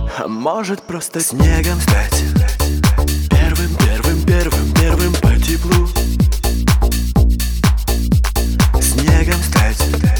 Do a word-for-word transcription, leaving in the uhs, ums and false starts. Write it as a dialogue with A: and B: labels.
A: А может просто снегом стать. Первым, первым, первым, первым по теплу. Снегом стать.